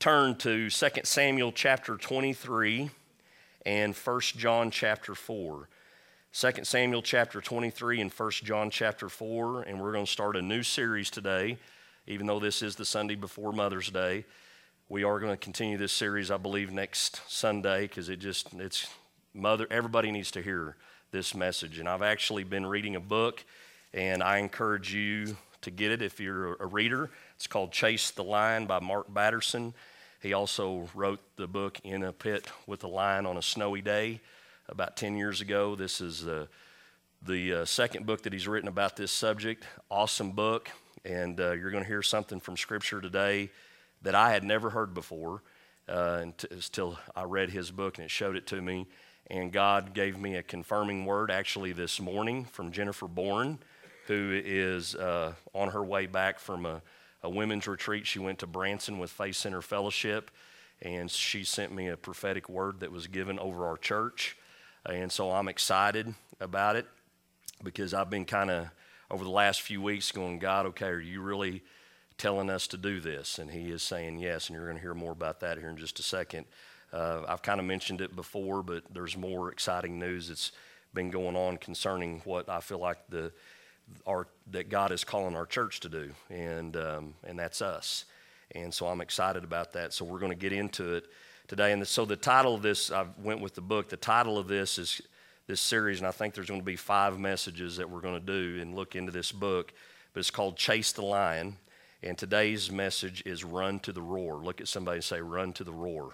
turn to 2 Samuel chapter 23 and 1 John chapter 4. 2 Samuel chapter 23 and 1 John chapter 4, and we're going to start a new series today. Even though this is the Sunday before Mother's Day, we are going to continue this series, I believe, next Sunday, because everybody needs to hear this message. And I've actually been reading a book, and I encourage you to get it if you're a reader. It's called Chase the Lion by Mark Batterson. He also wrote the book In a Pit with a Lion on a Snowy Day about 10 years ago. This is the second book that he's written about this subject. Awesome book, and you're going to hear something from Scripture today that I had never heard before until I read his book and it showed it to me. And God gave me a confirming word actually this morning from Jennifer Bourne, who is on her way back from a women's retreat. She went to Branson with Faith Center Fellowship, and she sent me a prophetic word that was given over our church. And so I'm excited about it because I've been kind of, over the last few weeks, going, God, okay, are you really telling us to do this? And he is saying yes, and you're going to hear more about that here in just a second. I've kind of mentioned it before, but there's more exciting news that's been going on concerning what I feel like that God is calling our church to do, and that's us. And so I'm excited about that. So we're going to get into it today. And so the title of this, I went with the book. The title of this is this series, and I think there's going to be 5 messages that we're going to do and look into this book. But it's called Chase the Lion, and today's message is Run to the Roar. Look at somebody and say, Run to the Roar.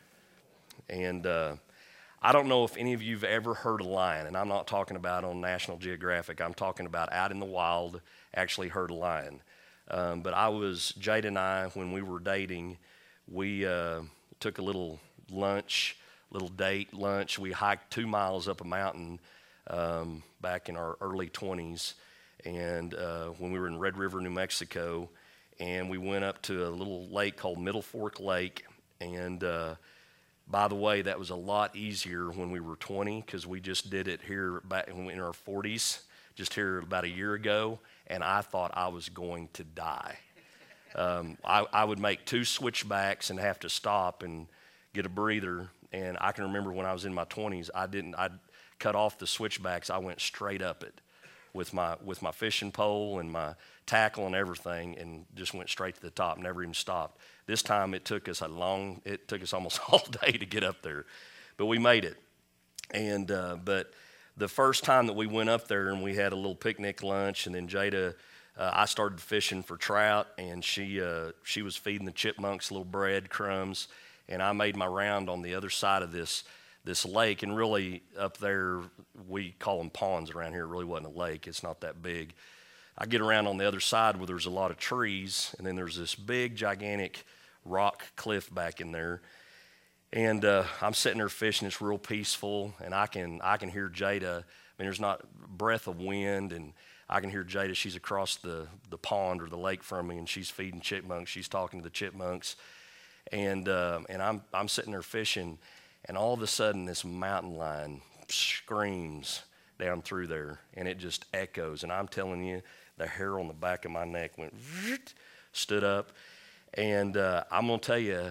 And I don't know if any of you have ever heard a lion, and I'm not talking about on National Geographic. I'm talking about out in the wild, actually heard a lion. But Jade and I, when we were dating, we took a little date lunch. We hiked 2 miles up a mountain back in our early 20s, and when we were in Red River, New Mexico, and we went up to a little lake called Middle Fork Lake, and by the way, that was a lot easier when we were 20 because we just did it here back in our 40s, just here about a year ago, and I thought I was going to die. I would make 2 switchbacks and have to stop and get a breather, and I can remember when I was in my 20s, I'd cut off the switchbacks. I went straight up it with my fishing pole and my tackle and everything, and just went straight to the top, never even stopped. This time it took us almost all day to get up there, but we made it. And but the first time that we went up there and we had a little picnic lunch, and then Jada, I started fishing for trout, and she was feeding the chipmunks little bread crumbs, and I made my round on the other side of this lake. And really up there, we call them ponds around here. It really wasn't a lake. It's not that big. I get around on the other side where there's a lot of trees, and then there's this big, gigantic rock cliff back in there. And I'm sitting there fishing. It's real peaceful, and I can hear Jada. I mean, there's not a breath of wind, and I can hear Jada. She's across the pond or the lake from me, and she's feeding chipmunks. She's talking to the chipmunks, and I'm sitting there fishing, and all of a sudden this mountain lion screams down through there, and it just echoes. And I'm telling you, the hair on the back of my neck went, stood up. And I'm going to tell you,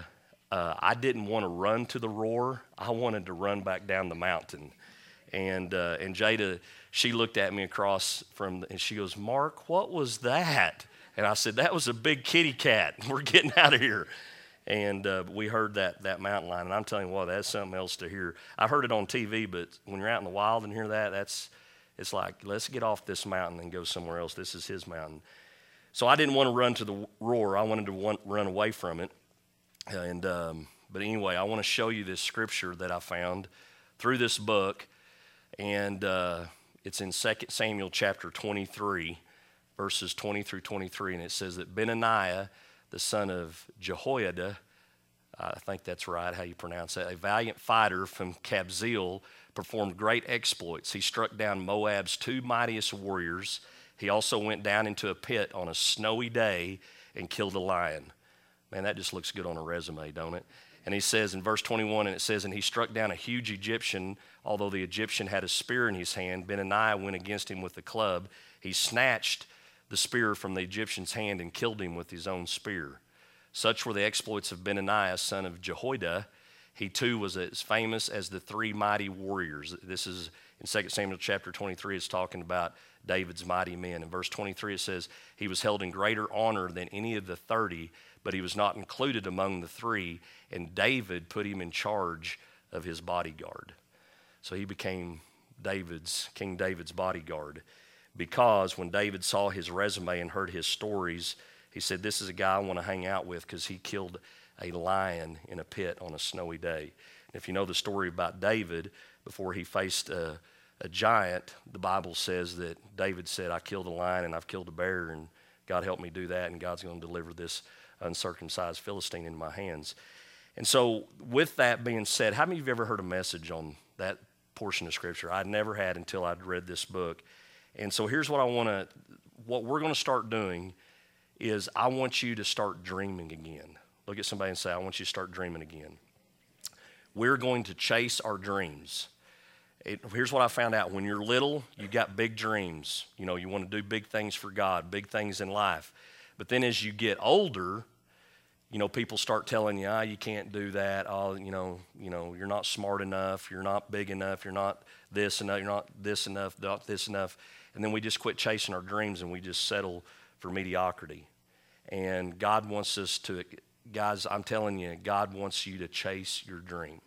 I didn't want to run to the roar. I wanted to run back down the mountain. And Jada, she looked at me across and she goes, Mark, what was that? And I said, that was a big kitty cat. We're getting out of here. And we heard that mountain lion. And I'm telling you what, that's something else to hear. I heard it on TV, but when you're out in the wild and hear that, it's like, let's get off this mountain and go somewhere else. This is his mountain. So I didn't want to run to the roar. I wanted to run away from it. And but anyway, I want to show you this scripture that I found through this book. And it's in 2 Samuel chapter 23, verses 20 through 23. And it says that Benaiah, the son of Jehoiada, I think that's right, how you pronounce that, a valiant fighter from Kabzeel, performed great exploits. He struck down Moab's 2 mightiest warriors. He also went down into a pit on a snowy day and killed a lion. Man, that just looks good on a resume, don't it? And he says in verse 21, and it says, and he struck down a huge Egyptian. Although the Egyptian had a spear in his hand, Benaiah went against him with a club. He snatched the spear from the Egyptian's hand and killed him with his own spear. Such were the exploits of Benaiah, son of Jehoiada. He too was as famous as the three mighty warriors. This is in 2 Samuel chapter 23. It's talking about David's mighty men. In verse 23 it says, he was held in greater honor than any of the 30, but he was not included among the three, and David put him in charge of his bodyguard. So he became King David's bodyguard, because when David saw his resume and heard his stories, he said, this is a guy I want to hang out with because he killed a lion in a pit on a snowy day. And if you know the story about David, before he faced a giant, the Bible says that David said, I killed a lion and I've killed a bear, and God helped me do that, and God's going to deliver this uncircumcised Philistine in my hands. And so with that being said, how many of you have ever heard a message on that portion of Scripture? I never had until I'd read this book. And so here's what what we're going to start doing is I want you to start dreaming again. Look at somebody and say, I want you to start dreaming again. We're going to chase our dreams. Here's what I found out. When you're little, you got big dreams. You know, you want to do big things for God, big things in life. But then as you get older, you know, people start telling you, you can't do that. You're not smart enough. You're not big enough. You're not this enough. You're not this enough, not this enough. And then we just quit chasing our dreams and we just settle for mediocrity. And God wants us to, guys, I'm telling you, God wants you to chase your dream.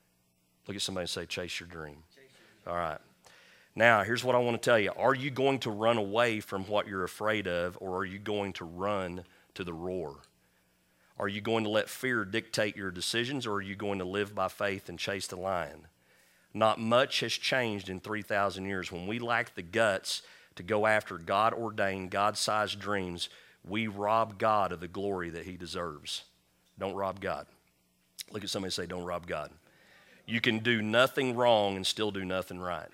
Look at somebody and say, chase your dream. All right. Now, here's what I want to tell you. Are you going to run away from what you're afraid of, or are you going to run to the roar? Are you going to let fear dictate your decisions, or are you going to live by faith and chase the lion? Not much has changed in 3,000 years. When we lack the guts to go after God-ordained, God-sized dreams, we rob God of the glory that he deserves. Don't rob God. Look at somebody and say, don't rob God. You can do nothing wrong and still do nothing right.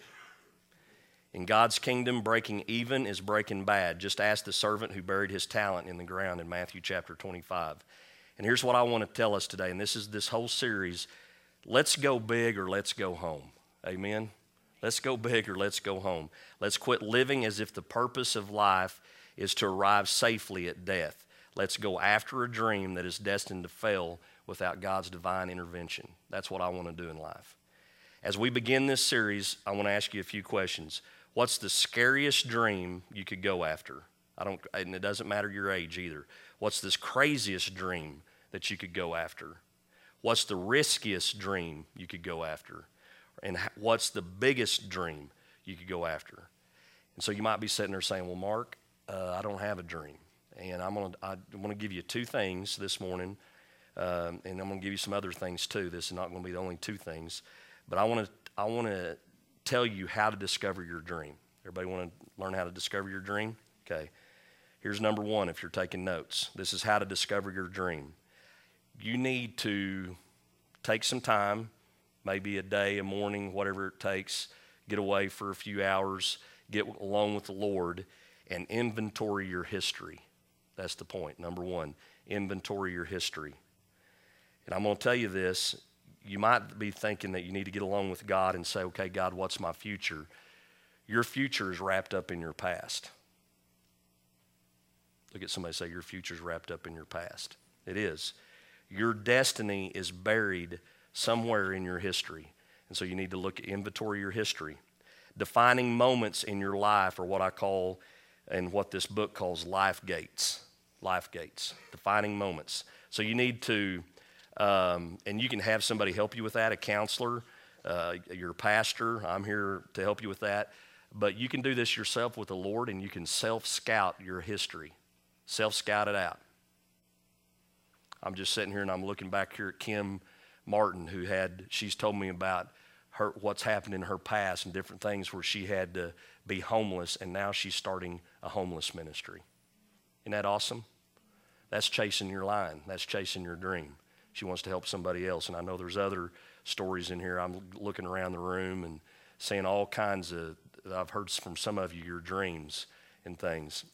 In God's kingdom, breaking even is breaking bad. Just ask the servant who buried his talent in the ground in Matthew chapter 25. And here's what I want to tell us today, and this is this whole series. Let's go big or let's go home. Amen? Let's go big or let's go home. Let's quit living as if the purpose of life is to arrive safely at death. Let's go after a dream that is destined to fail without God's divine intervention. That's what I want to do in life. As we begin this series, I want to ask you a few questions. What's the scariest dream you could go after? And it doesn't matter your age either. What's this craziest dream that you could go after? What's the riskiest dream you could go after? And what's the biggest dream you could go after? And so you might be sitting there saying, well, Mark, I don't have a dream. And I want to give you two things this morning, and I'm going to give you some other things too. This is not going to be the only two things. But I want to tell you how to discover your dream. Everybody want to learn how to discover your dream? Okay. Here's number one if you're taking notes. This is how to discover your dream. You need to take some time, maybe a day, a morning, whatever it takes, get away for a few hours, get alone with the Lord, and inventory your history. That's the point. Number one, inventory your history. And I'm going to tell you this. You might be thinking that you need to get along with God and say, okay, God, what's my future? Your future is wrapped up in your past. Look at somebody and say, your future is wrapped up in your past. It is. Your destiny is buried somewhere in your history. And so you need to inventory your history. Defining moments in your life are what I call, and what this book calls, life gates. Life gates. Defining moments. So you need to, and you can have somebody help you with that, a counselor, your pastor. I'm here to help you with that. But you can do this yourself with the Lord, and you can self-scout your history. Self-scout it out. I'm just sitting here and I'm looking back here at Kim Martin, she's told me about what's happened in her past and different things where she had to be homeless, and now she's starting a homeless ministry. Isn't that awesome? That's chasing your line. That's chasing your dream. She wants to help somebody else, and I know there's other stories in here. I'm looking around the room and seeing all kinds of, I've heard from some of you, your dreams and things.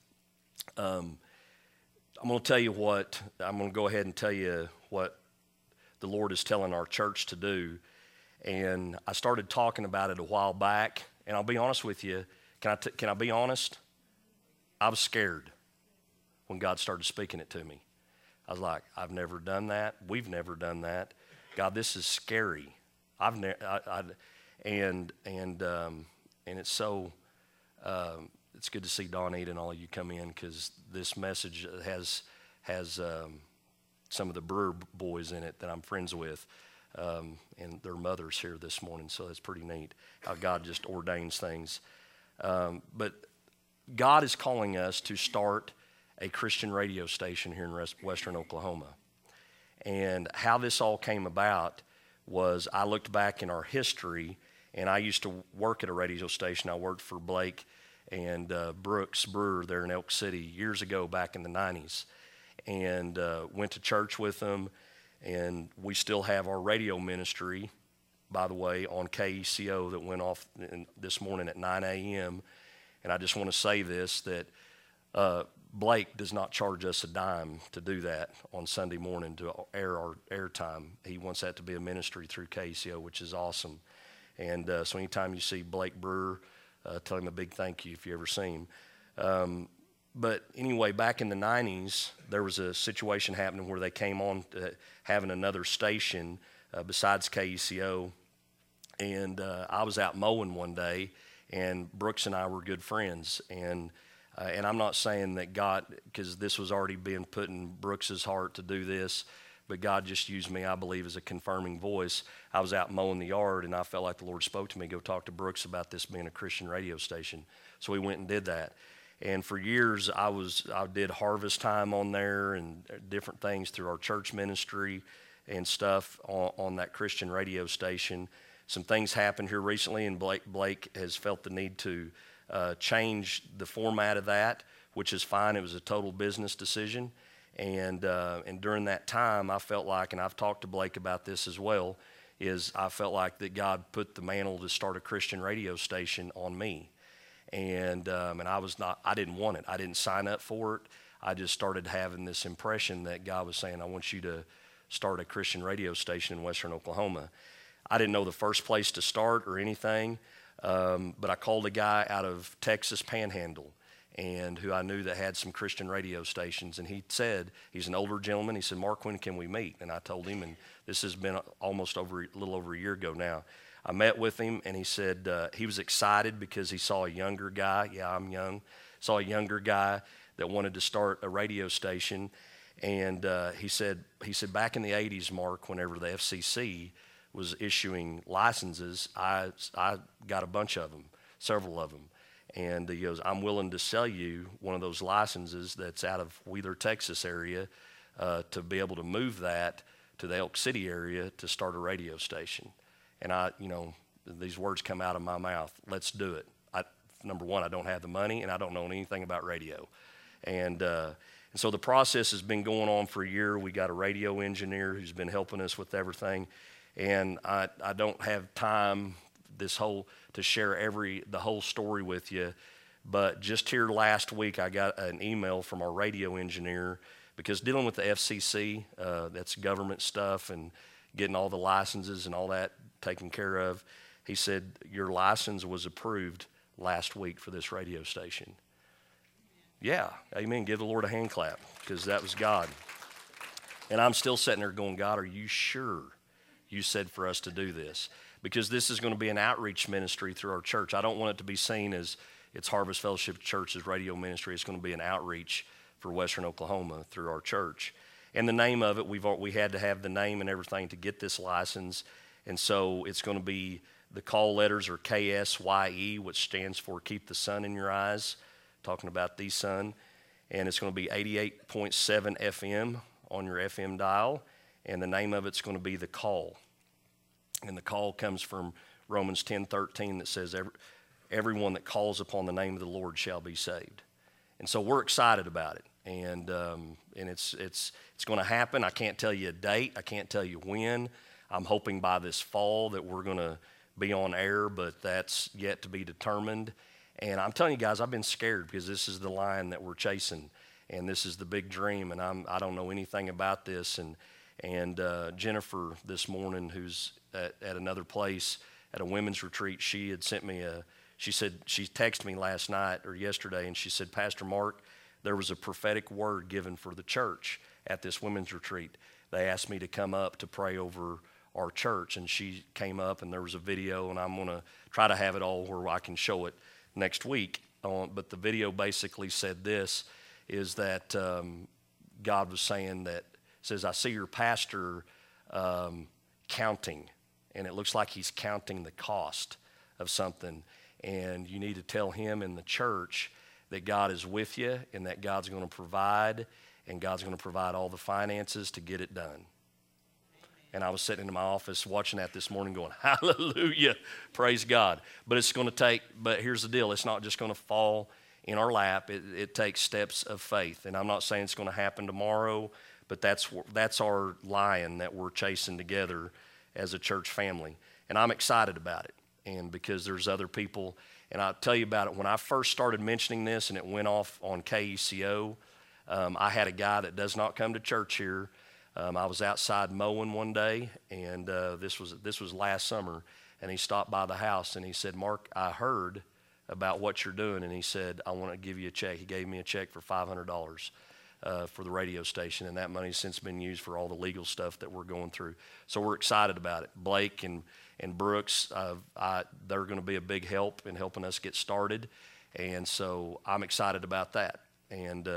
I'm going to tell you I'm going to go ahead and tell you what the Lord is telling our church to do. And I started talking about it a while back, and I'll be honest with you. Can I be honest? I was scared when God started speaking it to me. I was like, I've never done that. We've never done that. God, this is scary. And it's so, it's good to see Donita and all of you come in, because this message has some of the Brewer boys in it that I'm friends with, and their mothers here this morning, so that's pretty neat how God just ordains things. But God is calling us to start a Christian radio station here in western Oklahoma. And how this all came about was I looked back in our history, and I used to work at a radio station. I worked for Blake and Brooks Brewer there in Elk City years ago back in the 90s, and went to church with them. And we still have our radio ministry, by the way, on KECO that went off this morning at 9 a.m. And I just want to say this, that Blake does not charge us a dime to do that on Sunday morning to air our airtime. He wants that to be a ministry through KECO, which is awesome. And so anytime you see Blake Brewer, tell him a big thank you if you ever see him. But anyway, back in the 90s, there was a situation happening where they came on to having another station besides KECO. And I was out mowing one day, and Brooks and I were good friends. And I'm not saying that God, because this was already being put in Brooks's heart to do this, but God just used me, I believe, as a confirming voice. I was out mowing the yard, and I felt like the Lord spoke to me, go talk to Brooks about this being a Christian radio station. So we went and did that. And for years, I did harvest time on there and different things through our church ministry and stuff on that Christian radio station. Some things happened here recently, and Blake has felt the need to change the format of that, which is fine. It was a total business decision. And during that time, I felt like, and I've talked to Blake about this as well, is I felt like that God put the mantle to start a Christian radio station on me. And I didn't want it. I didn't sign up for it. I just started having this impression that God was saying, I want you to start a Christian radio station in western Oklahoma. I didn't know the first place to start or anything, but I called a guy out of Texas Panhandle, and who I knew that had some Christian radio stations. And he said, he's an older gentleman, he said, Mark, when can we meet? And I told him, and this has been a little over a year ago now. I met with him, and he said he was excited because he saw a younger guy. Yeah, I'm young. Saw a younger guy that wanted to start a radio station. And he said back in the 80s, Mark, whenever the FCC was issuing licenses, I got a bunch of them, several of them. And he goes, I'm willing to sell you one of those licenses that's out of Wheeler, Texas area, to be able to move that to the Elk City area to start a radio station. And these words come out of my mouth, let's do it. Number one, I don't have the money, and I don't know anything about radio. And so the process has been going on for a year. We got a radio engineer who's been helping us with everything. And I don't have time to share the whole story with you. But just here last week, I got an email from our radio engineer, because dealing with the FCC, that's government stuff, and getting all the licenses and all that taken care of, he said, your license was approved last week for this radio station. Yeah, amen. Give the Lord a hand clap, because that was God. And I'm still sitting there going, God, are you sure you said for us to do this? Because this is going to be an outreach ministry through our church. I don't want it to be seen as it's Harvest Fellowship Church's radio ministry. It's going to be an outreach for western Oklahoma through our church. And the name of it, we had to have the name and everything to get this license. And so it's going to be, the call letters are KSYE, which stands for Keep the Sun in Your Eyes, talking about the sun. And it's going to be 88.7 FM on your FM dial. And the name of it's going to be The Call. And the call comes from Romans 10:13 that says, everyone that calls upon the name of the Lord shall be saved. And so we're excited about it. And it's going to happen. I can't tell you a date. I can't tell you when. I'm hoping by this fall that we're going to be on air, but that's yet to be determined. And I'm telling you guys, I've been scared, because this is the line that we're chasing, and this is the big dream, and I don't know anything about this. And Jennifer this morning, who's at another place at a women's retreat, she had sent me she texted me last night or yesterday, and she said, Pastor Mark, there was a prophetic word given for the church. at this women's retreat. They asked me to come up to pray over our church, and she came up, and there was a video, and I'm going to try to have it all where I can show it next week. But the video basically said this, is that God was saying that, says, I see your pastor counting, and it looks like he's counting the cost of something, and you need to tell him in the church that God is with you and that God's going to provide, and God's going to provide all the finances to get it done. And I was sitting in my office watching that this morning going, hallelujah, praise God. But it's going to take, but here's the deal, it's not just going to fall in our lap. It takes steps of faith. And I'm not saying it's going to happen tomorrow, but that's our lion that we're chasing together as a church family. And I'm excited about it. And because there's other people, and I'll tell you about it, when I first started mentioning this and it went off on KECO, I had a guy that does not come to church here. I was outside mowing one day, and this was last summer, and he stopped by the house, and he said, Mark, I heard about what you're doing, and he said, I want to give you a check. He gave me a check for $500 for the radio station, and that money's since been used for all the legal stuff that we're going through. So we're excited about it. Blake and Brooks, they're going to be a big help in helping us get started, and so I'm excited about that. And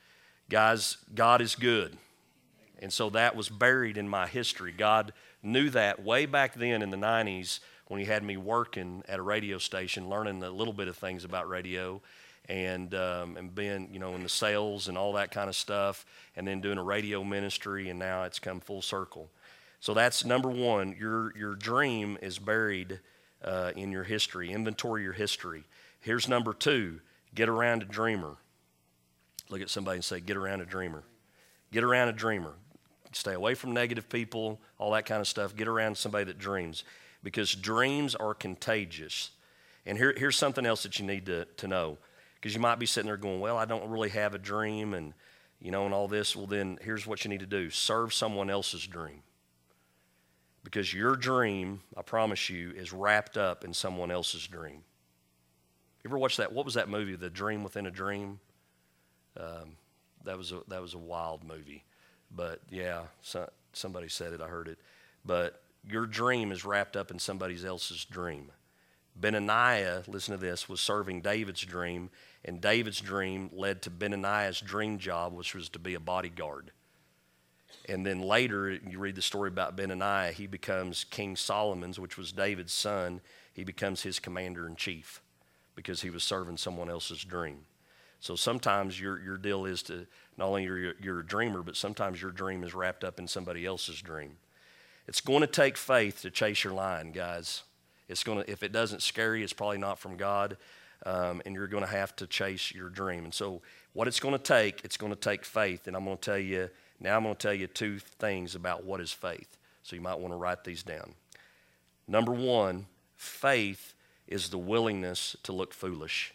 guys, God is good. And so that was buried in my history. God knew that way back then in the 90s when he had me working at a radio station, learning a little bit of things about radio and being, in the sales and all that kind of stuff, and then doing a radio ministry, and now it's come full circle. So that's number one. Your dream is buried in your history. Inventory your history. Here's number two. Get around a dreamer. Look at somebody and say, get around a dreamer. Get around a dreamer. Stay away from negative people, all that kind of stuff. Get around somebody that dreams, because dreams are contagious. And here's something else that you need to know, because you might be sitting there going, well, I don't really have a dream and all this. Well, then here's what you need to do. Serve someone else's dream, because your dream, I promise you, is wrapped up in someone else's dream. You ever watch that? What was that movie, The Dream Within a Dream? That was a wild movie. But yeah, somebody said it, I heard it. But your dream is wrapped up in somebody else's dream. Benaniah, listen to this, was serving David's dream, and David's dream led to Benaniah's dream job, which was to be a bodyguard. And then later, you read the story about Benaniah, he becomes King Solomon's, which was David's son. He becomes his commander-in-chief because he was serving someone else's dream. So sometimes your deal is to, not only you're a dreamer, but sometimes your dream is wrapped up in somebody else's dream. It's going to take faith to chase your lion, guys. If it doesn't scare you, it's probably not from God, and you're going to have to chase your dream. And so what it's going to take faith. And I'm going to tell you two things about what is faith. So you might want to write these down. Number one, faith is the willingness to look foolish.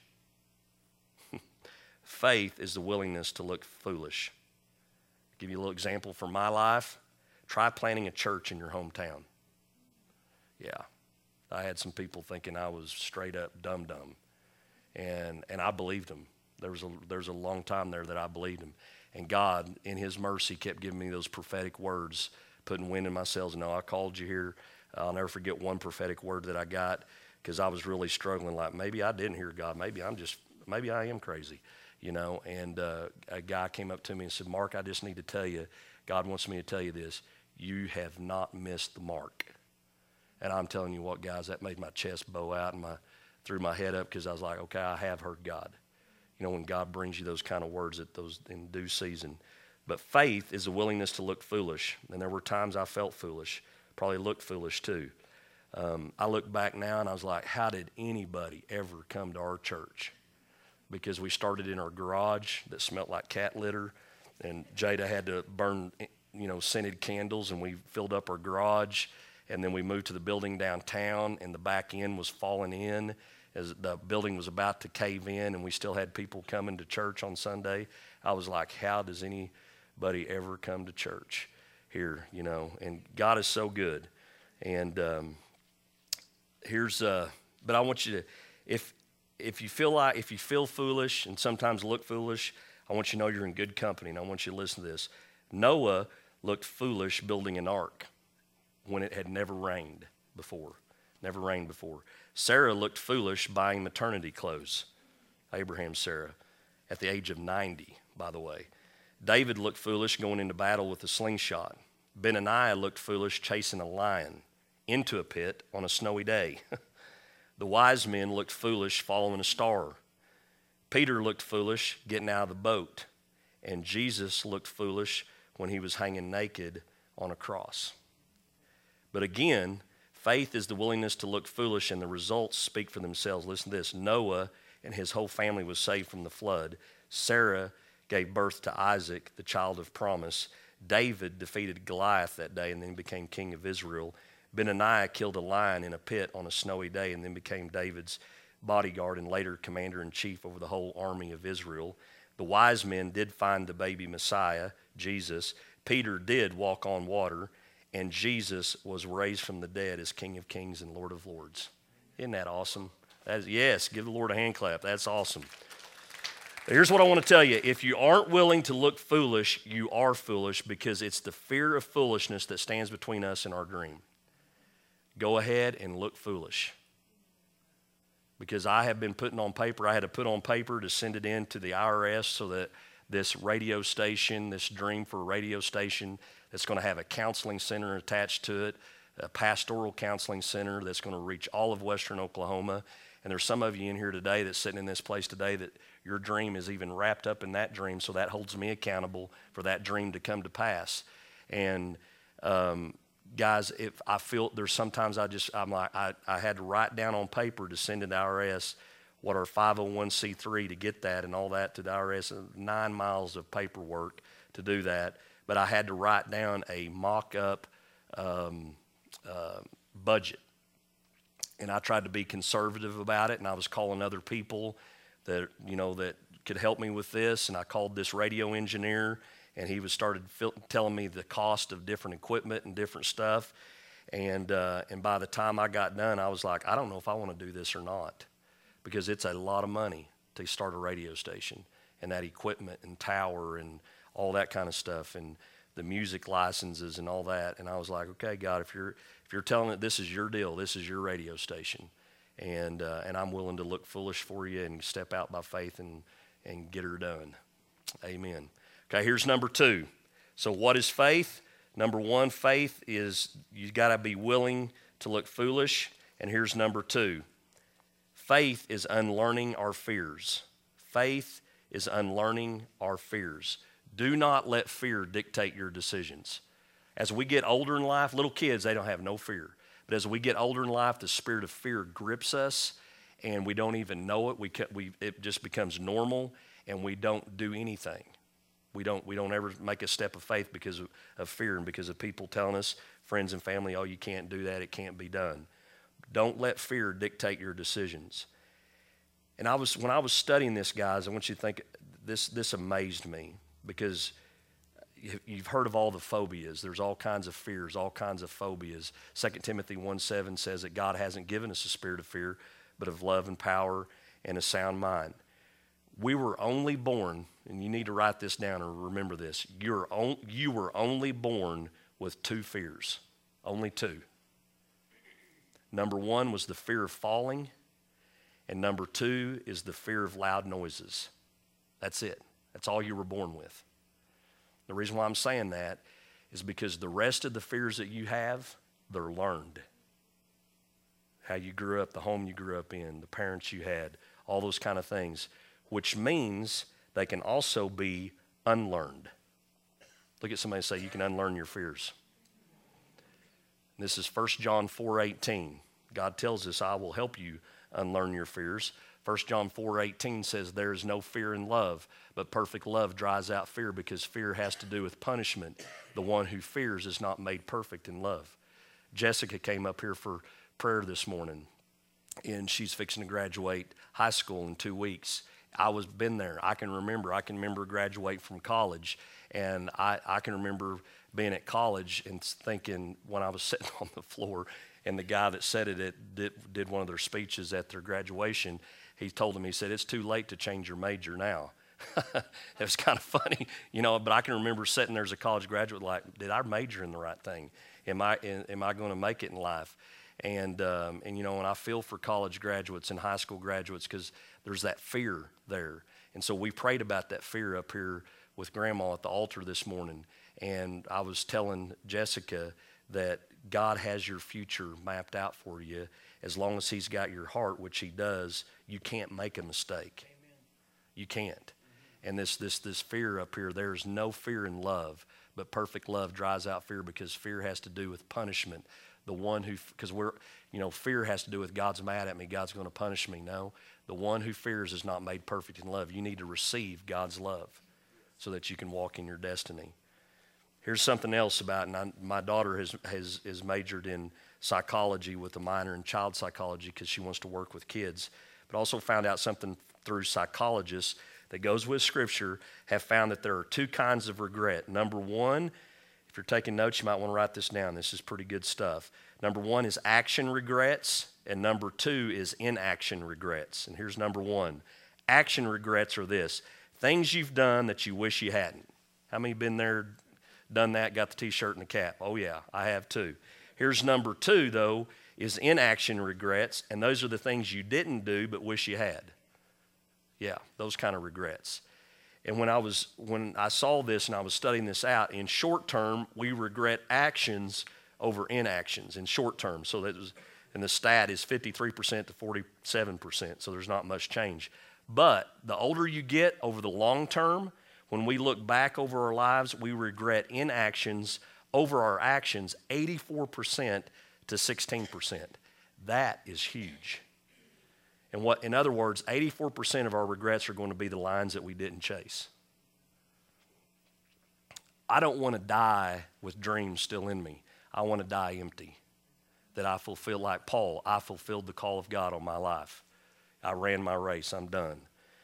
Faith is the willingness to look foolish. I'll give you a little example from my life. Try planting a church in your hometown. Yeah, I had some people thinking I was straight up dumb, and I believed them. There's a long time there that I believed them, and God, in His mercy, kept giving me those prophetic words, putting wind in my sails. No, I called you here. I'll never forget one prophetic word that I got, because I was really struggling. Like, maybe I didn't hear God. Maybe I am crazy. And a guy came up to me and said, Mark, I just need to tell you, God wants me to tell you this. You have not missed the mark. And I'm telling you what, guys, that made my chest bow out and threw my head up, because I was like, okay, I have heard God. When God brings you those kind of words in due season. But faith is a willingness to look foolish. And there were times I felt foolish, probably looked foolish too. I look back now and I was like, how did anybody ever come to our church? Because we started in our garage that smelled like cat litter, and Jada had to burn, scented candles, and we filled up our garage, and then we moved to the building downtown, and the back end was falling in as the building was about to cave in, and we still had people coming to church on Sunday. I was like, how does anybody ever come to church here, And God is so good. And but I want you to, if you feel foolish and sometimes look foolish, I want you to know you're in good company, and I want you to listen to this. Noah looked foolish building an ark when it had never rained before. Never rained before. Sarah looked foolish buying maternity clothes. Abraham's Sarah, at the age of 90, by the way. David looked foolish going into battle with a slingshot. Benaniah looked foolish chasing a lion into a pit on a snowy day. The wise men looked foolish following a star. Peter looked foolish getting out of the boat. And Jesus looked foolish when he was hanging naked on a cross. But again, faith is the willingness to look foolish, and the results speak for themselves. Listen to this. Noah and his whole family was saved from the flood. Sarah gave birth to Isaac, the child of promise. David defeated Goliath that day and then became king of Israel. Benaniah killed a lion in a pit on a snowy day and then became David's bodyguard and later commander-in-chief over the whole army of Israel. The wise men did find the baby Messiah, Jesus. Peter did walk on water, and Jesus was raised from the dead as King of Kings and Lord of Lords. Isn't that awesome? Yes, give the Lord a hand clap. That's awesome. Here's what I want to tell you. If you aren't willing to look foolish, you are foolish, because it's the fear of foolishness that stands between us and our dream. Go ahead and look foolish. Because I have been putting on paper, I had to put on paper to send it in to the IRS so that this radio station, this dream for a radio station that's going to have a counseling center attached to it, a pastoral counseling center that's going to reach all of western Oklahoma. And there's some of you in here today that's sitting in this place today that your dream is even wrapped up in that dream, so that holds me accountable for that dream to come to pass. And guys, if I feel there's sometimes I had to write down on paper to send to the IRS what our 501c3 to get that and all that to the IRS, 9 miles of paperwork to do that. But I had to write down a mock-up budget. And I tried to be conservative about it, and I was calling other people that could help me with this. And I called this radio engineer, and he started telling me the cost of different equipment and different stuff. And by the time I got done, I was like, I don't know if I want to do this or not, because it's a lot of money to start a radio station and that equipment and tower and all that kind of stuff and the music licenses and all that. And I was like, okay, God, if you're telling it this is your deal, this is your radio station, and I'm willing to look foolish for you and step out by faith and get her done. Amen. Okay, here's number 2. So what is faith? Number 1, faith is you got to be willing to look foolish. And here's number 2. Faith is unlearning our fears. Faith is unlearning our fears. Do not let fear dictate your decisions. As we get older in life, little kids, they don't have no fear. But as we get older in life, the spirit of fear grips us, and we don't even know it. It just becomes normal, and we don't do anything. We don't ever make a step of faith because of fear and because of people telling us, friends and family, oh, you can't do that, it can't be done. Don't let fear dictate your decisions. And when I was studying this, guys, I want you to think, this amazed me, because you've heard of all the phobias. There's all kinds of fears, all kinds of phobias. 2 Timothy 1:7 says that God hasn't given us a spirit of fear, but of love and power and a sound mind. We were only born, and you need to write this down or remember this, you were only born with 2 fears, only 2. Number 1 was the fear of falling, and number 2 is the fear of loud noises. That's it. That's all you were born with. The reason why I'm saying that is because the rest of the fears that you have, they're learned. How you grew up, the home you grew up in, the parents you had, all those kind of things, which means they can also be unlearned. Look at somebody and say, you can unlearn your fears. This is 1 John 4:18. God tells us, I will help you unlearn your fears. 1 John 4:18 says, there is no fear in love, but perfect love drives out fear, because fear has to do with punishment. The one who fears is not made perfect in love. Jessica came up here for prayer this morning, and she's fixing to graduate high school in 2 weeks. Been there. I can remember graduating from college, and I can remember being at college and thinking, when I was sitting on the floor, and the guy that said it did one of their speeches at their graduation, he told them, he said, it's too late to change your major now. It was kind of funny, but I can remember sitting there as a college graduate like, did I major in the right thing? Am I going to make it in life? And I feel for college graduates and high school graduates because there's that fear there. And so we prayed about that fear up here with Grandma at the altar this morning. And I was telling Jessica that God has your future mapped out for you. As long as he's got your heart, which he does, you can't make a mistake. Amen. You can't. And this fear up here, there's no fear in love, but perfect love drives out fear because fear has to do with punishment. Fear has to do with God's mad at me, God's going to punish me. No, the one who fears is not made perfect in love. You need to receive God's love so that you can walk in your destiny. Here's something else about it. My daughter has majored in psychology with a minor in child psychology because she wants to work with kids, but also found out something through psychologists that goes with Scripture, have found that there are two kinds of regret. Number one, if you're taking notes, you might want to write this down. This is pretty good stuff. Number one is action regrets, and number two is inaction regrets. And here's number one. Action regrets are this: things you've done that you wish you hadn't. How many been there, done that, got the T-shirt and the cap? Oh, yeah, I have too. Here's number two, though, is inaction regrets, and those are the things you didn't do but wish you had. Yeah, those kind of regrets. And when I saw this and I was studying this out, in short term, we regret actions over inactions in short term. So and the stat is 53% to 47%, so there's not much change. But the older you get over the long term, when we look back over our lives, we regret inactions over our actions 84% to 16%. That is huge. And in other words, 84% of our regrets are going to be the lines that we didn't chase. I don't want to die with dreams still in me. I want to die empty. That I fulfill, like Paul, I fulfilled the call of God on my life. I ran my race. I'm done.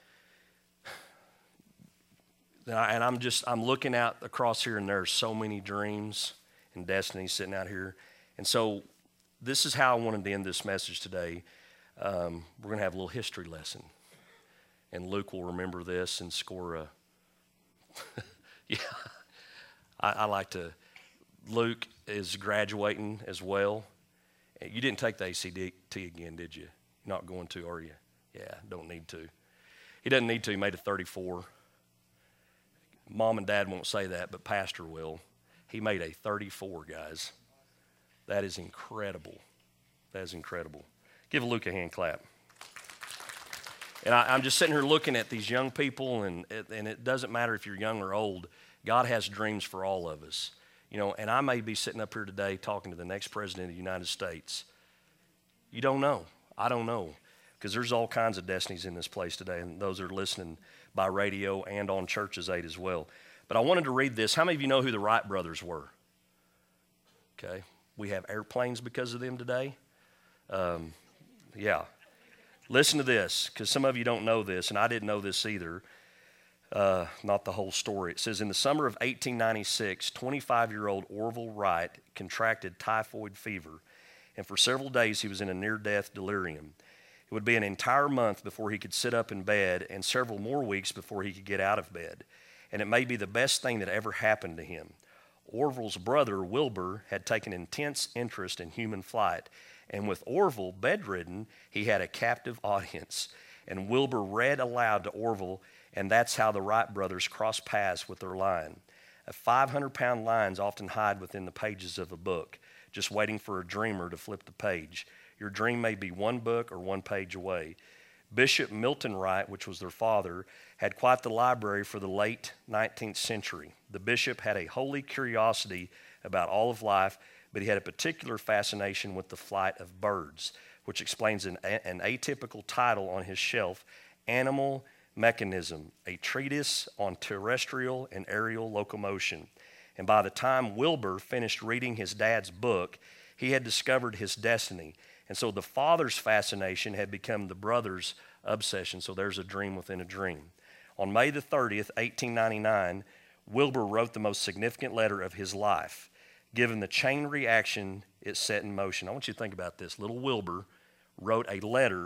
And I'm looking out across here, and there are so many dreams and destinies sitting out here. And so this is how I wanted to end this message today. We're going to have a little history lesson. And Luke will remember this and score a... yeah, I like to... Luke is graduating as well. You didn't take the ACT again, did you? You're not going to, are you? Yeah, don't need to. He doesn't need to. He made a 34. Mom and Dad won't say that, but Pastor will. He made a 34, guys. That is incredible. That is incredible. Give Luke a hand clap. And I'm just sitting here looking at these young people, and it doesn't matter if you're young or old. God has dreams for all of us. And I may be sitting up here today talking to the next president of the United States. You don't know. I don't know. Because there's all kinds of destinies in this place today, and those are listening by radio and on Church's Aid as well. But I wanted to read this. How many of you know who the Wright brothers were? Okay. We have airplanes because of them today. Yeah. Listen to this, because some of you don't know this, and I didn't know this either. Not the whole story. It says, in the summer of 1896, 25-year-old Orville Wright contracted typhoid fever, and for several days he was in a near-death delirium. It would be an entire month before he could sit up in bed, and several more weeks before he could get out of bed. And it may be the best thing that ever happened to him. Orville's brother, Wilbur, had taken intense interest in human flight, and with Orville bedridden, he had a captive audience. And Wilbur read aloud to Orville, and that's how the Wright brothers crossed paths with their line. 500-pound lines often hide within the pages of a book, just waiting for a dreamer to flip the page. Your dream may be one book or one page away. Bishop Milton Wright, which was their father, had quite the library for the late 19th century. The bishop had a holy curiosity about all of life, but he had a particular fascination with the flight of birds, which explains an atypical title on his shelf, Animal Mechanism, a treatise on terrestrial and aerial locomotion. And by the time Wilbur finished reading his dad's book, he had discovered his destiny. And so the father's fascination had become the brother's obsession. So there's a dream within a dream. On May the 30th, 1899, Wilbur wrote the most significant letter of his life, given the chain reaction it set in motion. I want you to think about this. Little Wilbur wrote a letter,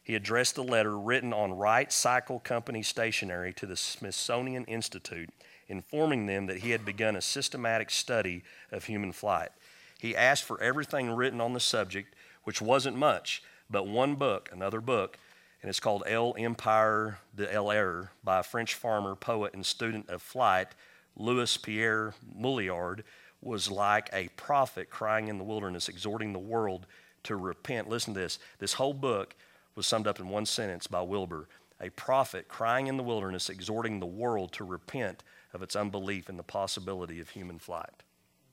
He addressed the letter written on Wright Cycle Company stationery to the Smithsonian Institute, informing them that he had begun a systematic study of human flight. He asked for everything written on the subject, which wasn't much, but one book, another book, and it's called L'Empire de l'Air by a French farmer, poet, and student of flight, Louis Pierre Mouillard, was like a prophet crying in the wilderness, exhorting the world to repent. Listen to this. This whole book was summed up in one sentence by Wilbur. A prophet crying in the wilderness, exhorting the world to repent of its unbelief in the possibility of human flight.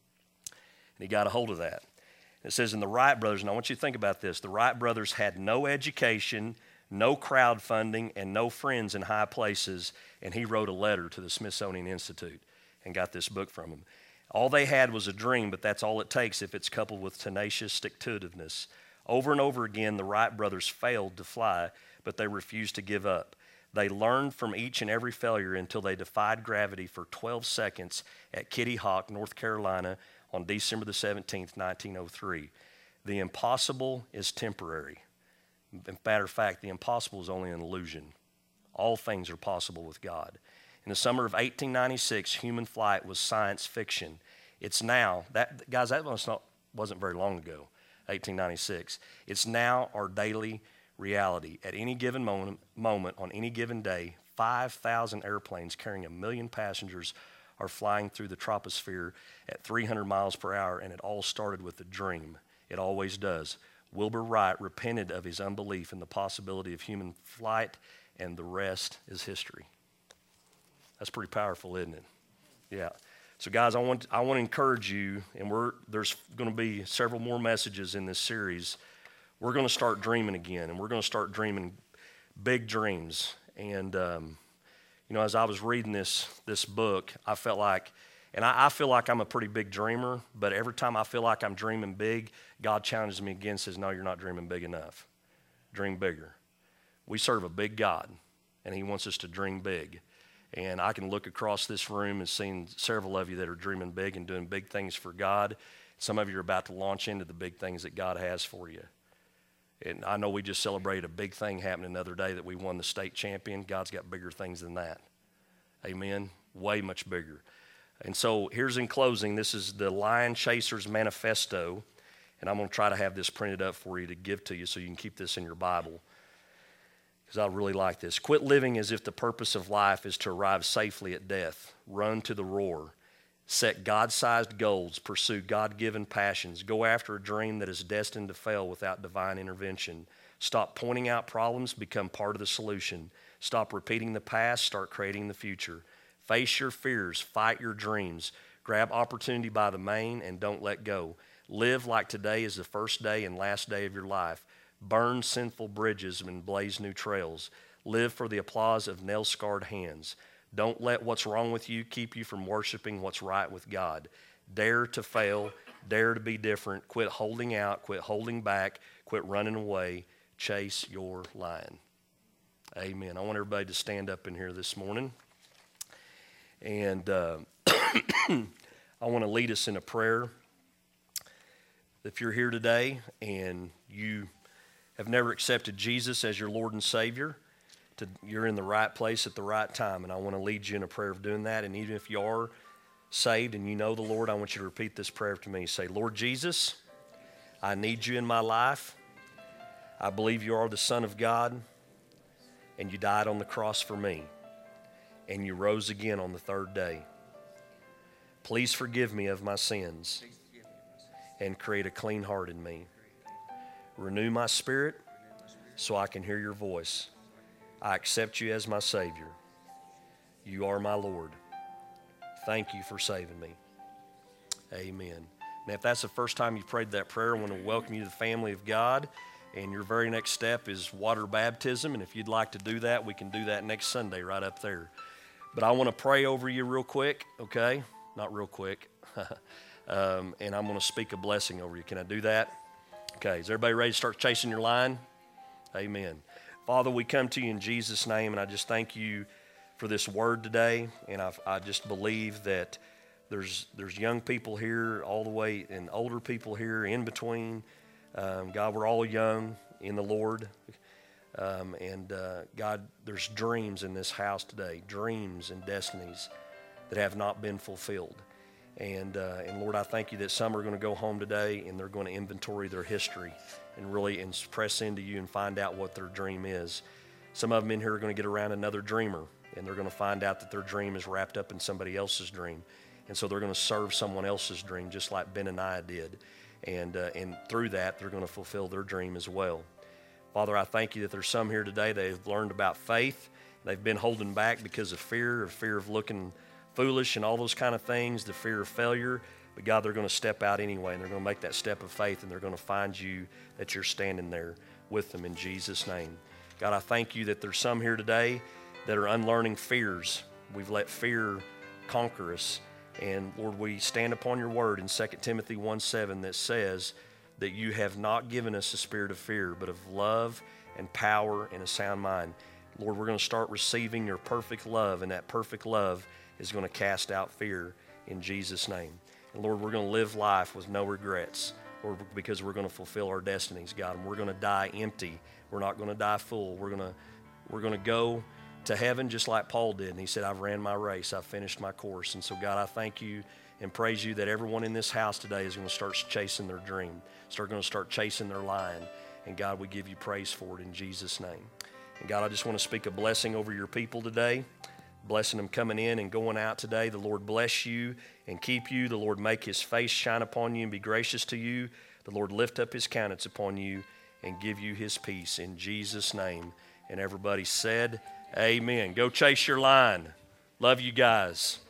And he got a hold of that. It says in the Wright brothers, and I want you to think about this, the Wright brothers had no education, no crowdfunding, and no friends in high places, and he wrote a letter to the Smithsonian Institute and got this book from him. All they had was a dream, but that's all it takes if it's coupled with tenacious stick-to-itiveness. Over and over again, the Wright brothers failed to fly, but they refused to give up. They learned from each and every failure until they defied gravity for 12 seconds at Kitty Hawk, North Carolina, on December the 17th, 1903. The impossible is temporary. As a matter of fact, the impossible is only an illusion. All things are possible with God. In the summer of 1896, human flight was science fiction. It's now, that wasn't very long ago, 1896. It's now our daily reality. At any given moment on any given day, 5,000 airplanes carrying 1 million passengers are flying through the troposphere at 300 miles per hour, and it all started with a dream. It always does. Wilbur Wright repented of his unbelief in the possibility of human flight, and the rest is history. That's pretty powerful, isn't it? Yeah. So, guys, I want to encourage you, and there's going to be several more messages in this series. We're going to start dreaming again, and we're going to start dreaming big dreams. And as I was reading this book, I felt like, and I feel like I'm a pretty big dreamer, but every time I feel like I'm dreaming big, God challenges me again and says, no, you're not dreaming big enough. Dream bigger. We serve a big God, and he wants us to dream big. And I can look across this room and see several of you that are dreaming big and doing big things for God. Some of you are about to launch into the big things that God has for you. And I know we just celebrated a big thing happening the other day that we won the state champion. God's got bigger things than that. Amen. Way much bigger. And so here's in closing, this is the Lion Chasers Manifesto. And I'm going to try to have this printed up for you to give to you so you can keep this in your Bible, because I really like this. Quit living as if the purpose of life is to arrive safely at death. Run to the roar. Set God-sized goals. Pursue God-given passions. Go after a dream that is destined to fail without divine intervention. Stop pointing out problems. Become part of the solution. Stop repeating the past. Start creating the future. Face your fears. Fight your dreams. Grab opportunity by the mane and don't let go. Live like today is the first day and last day of your life. Burn sinful bridges and blaze new trails. Live for the applause of nail-scarred hands. Don't let what's wrong with you keep you from worshiping what's right with God. Dare to fail. Dare to be different. Quit holding out. Quit holding back. Quit running away. Chase your lion. Amen. I want everybody to stand up in here this morning. And I want to lead us in a prayer. If you're here today and you have never accepted Jesus as your Lord and Savior, you're in the right place at the right time, and I want to lead you in a prayer of doing that. And even if you are saved and you know the Lord, I want you to repeat this prayer to me. Say, Lord Jesus, I need you in my life. I believe you are the Son of God, and you died on the cross for me, and you rose again on the third day. Please forgive me of my sins and create a clean heart in me. Renew my spirit so I can hear your voice. I accept you as my Savior. You are my Lord. Thank you for saving me. Amen. Now, if that's the first time you prayed that prayer, I want to welcome you to the family of God. And your very next step is water baptism. And if you'd like to do that, we can do that next Sunday right up there. But I want to pray over you real quick, okay? Not real quick. And I'm going to speak a blessing over you. Can I do that? Okay, is everybody ready to start chasing your line? Amen. Father, we come to you in Jesus' name, and I just thank you for this word today. And I just believe that there's young people here all the way and older people here in between. God, we're all young in the Lord. God, there's dreams in this house today, dreams and destinies that have not been fulfilled. And Lord, I thank you that some are going to go home today and they're going to inventory their history and really press into you and find out what their dream is. Some of them in here are going to get around another dreamer, and they're going to find out that their dream is wrapped up in somebody else's dream. And so they're going to serve someone else's dream, just like Benaniah did. And through that, they're going to fulfill their dream as well. Father, I thank you that there's some here today that have learned about faith. They've been holding back because of fear of looking foolish and all those kind of things, the fear of failure. But God, they're going to step out anyway, and they're going to make that step of faith, and they're going to find you, that you're standing there with them in Jesus' name. God, I thank you that there's some here today that are unlearning fears. We've let fear conquer us. And Lord, we stand upon your word in 2 Timothy 1:7 that says that you have not given us a spirit of fear, but of love and power and a sound mind. Lord, we're going to start receiving your perfect love, and that perfect love is going to cast out fear in Jesus' name. And Lord, we're going to live life with no regrets, Lord, because we're going to fulfill our destinies, God, and we're going to die empty. We're not going to die full. We're going to go to heaven just like Paul did. And he said, I've ran my race. I've finished my course. And so, God, I thank you and praise you that everyone in this house today is going to start chasing their dream, going to start chasing their lion. And, God, we give you praise for it in Jesus' name. And, God, I just want to speak a blessing over your people today, blessing them coming in and going out today. The Lord bless you and keep you. The Lord make his face shine upon you and be gracious to you. The Lord lift up his countenance upon you and give you his peace in Jesus' name. And everybody said, amen. Go chase your lion. Love you guys.